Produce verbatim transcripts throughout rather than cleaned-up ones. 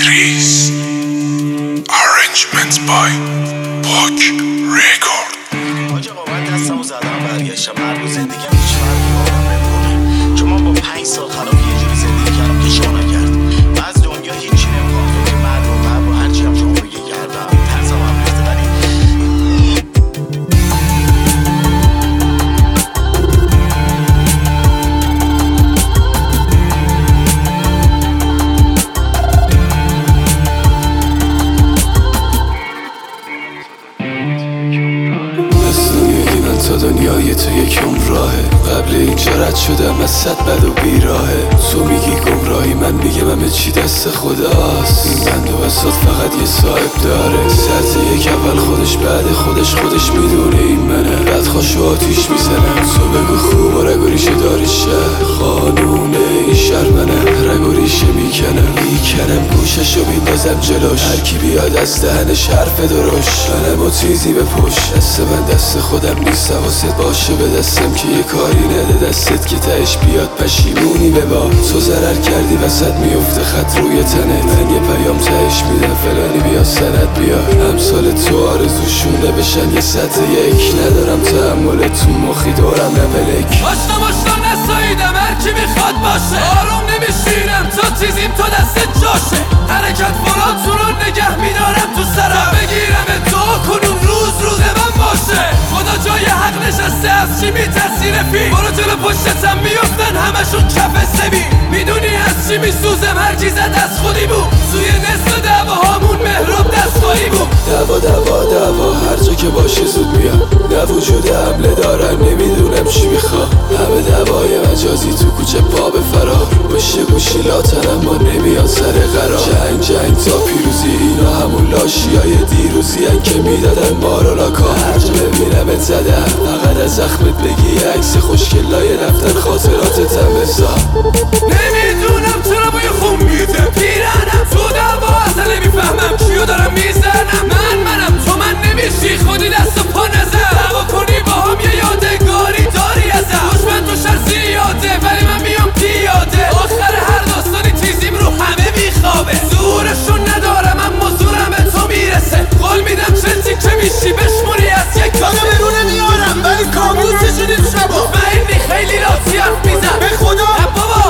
Trees. Arrangements by Book Record. آجا با من دستمو زدم برگشتم هر روز زندگیم هیچ فرقی با آدم نمیکنه، چون من با پنج سال خراب یه جوری زندگی کردم که شما نکرد. من از دنیا هیچی نمیخوام تو که مرد و مرد و هرچی هم شما بگه کردم. ترسم هم ریخته ولی تا دنیای تو یک عمراهه. قبل اینجا رد شدم از صد بد و بیراهه. تو میگی گمراهی، من میگم همه چی دست خداست. این بند و بساط فقط یه صاحب داره. سطح یک اول خودش بعد خودش خودش میدونه این منه. بعد خوشو آتیش میزنم. تو بگو خوب و رگ و ریشه داری شهر. قانون این شهر منه. رگ و ریشه میکنم میکنم گوششو میندازم جلوش. هر کی بیاد از دهنش حرف درشت. منم و تیزی به پشت. دست من دست خودم نیست. حواست باشه به دستم که یه کاری نده دستت که تهش بیاد پشیمونی به با. تو ضرر کردی وسط میفته خط روی تنت. من یه پیام تهش میدم فلانی بیا سند بیا. امثال تو آرزوشونه بشن یه سطح یک. ندارم تحمل تو مخی دورم نملک. آشنا باشنا نساییدم هر کی میخواد باشه. آروم نمیشینم تو تیزیم تو دست جاشه. حرکت فراتون رو نگه میدارم تو سرم. بگیرم تو کنون روز روز من باشه. خدا جای حق نشسته از چی میترسی رفیق. برو جلو پشتتم میفتن همشون کف سبی. میدونی از چی میسوزم هر کی زد از خودی بود. توی نصف دعوا هامون مهراب دستایی بود. دعوا دعوا دعوا هر جا که باشه زود میاد. نه وجود حمله دارن نمیدونم چی میخوا. همه دعوای مجازی تو کوچه پا به فرار. بشه گوشی لاتن اما نمیاد سر قرار. جنگ جنگ تا پیروزی اینا همون لاشی های دیروزی هن که میدادن ما رو لاکا. هر جا ببینمت زدم فقط از زخمت بگی عکس خوشگلای رفتن خاطراتتم بسا. نمیدونم چرا با یه خون میده پیرنم. تو دعوا اصلا نمیفهمم چیو دارم میزنم. من منم تو من نمیشی خودی دست و پا نزم. دعوا کنی با هم یه یادگاری داری ازم. دشمن تو شر زیاده ولی من میام پیاده. آخر هر داستانی تیزیم رو همه میخوابه. زورشون ندارم اما زورم به تو میرسه. قول میدم چه تیکه میشی بشمونی از یک کاسه. برونه میارم ولی کابوسشون این شبا. مطمئنی خیلی راتی حرف میزن به خدا نه بابا.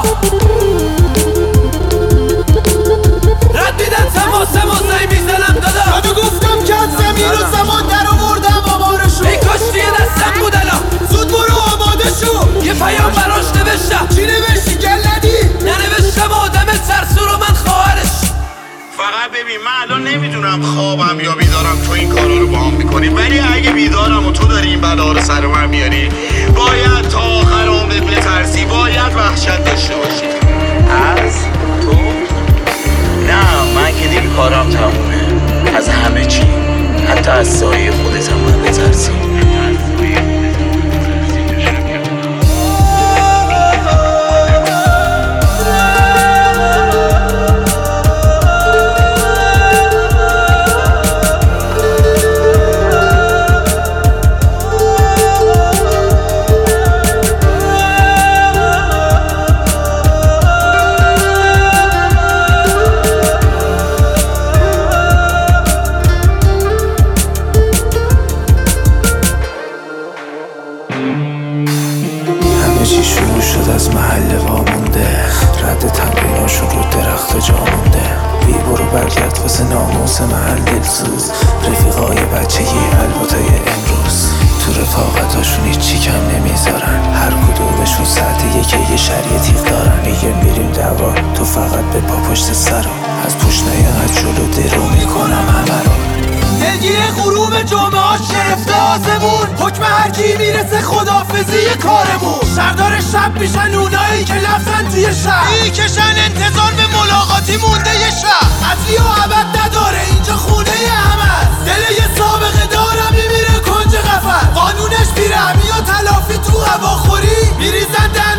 رد میدن تماسه مازهی میزنم دادا. منو گفتم که از زمین و زمان در آوردم آمارشو. ای کاشتی یه دستم بود الان. زود برو آماده شو. یه پیام براش نوشتم. چی نوشتی گلدی؟ ننوشتم آدم ترسو رو من خواهرش. فقط ببین من الان نمیدونم خوابم یا بیدارم تو این کارا رو با هم میکنی. ولی اگه بیدارم و تو داری این بلا رو سر من میاری باید تا آخر عمرت بترسی. باید وحشت داشته باشی از تو. نه من که دیگه کارم تمومه. از همه چی حتی از سایه خودت هم من بترسی. چی شروع شد از محل وامونده. رد تمریناشون رو درخت و جا مونده. بی برو برگرد واسه ناموس محل دلسوز. رفیقای بچگی الباتای امروز تو رفاقتاشون هیچی کم نمیذارن. هر کدومشون ساعت یکی یه شریع تیغ دارن. میگه میریم دعوا تو فقط به پا پشت سرم. از پوش نیاد جلو درو میکنم همه رو. دلگیر غروب جمعه ها شرفته آسمون. حکم هر کی میرسه خدافزی کارمون. شردار شب میشن اونایی که لفتن توی شب. میکشن انتظار به ملاقاتی مونده یه شب. اصلی و عبد نداره اینجا خونه همه است. دل یه سابقه دارم میمیره کنج قفل. قانونش میره یا تلافی تو هواخوری. میریزن در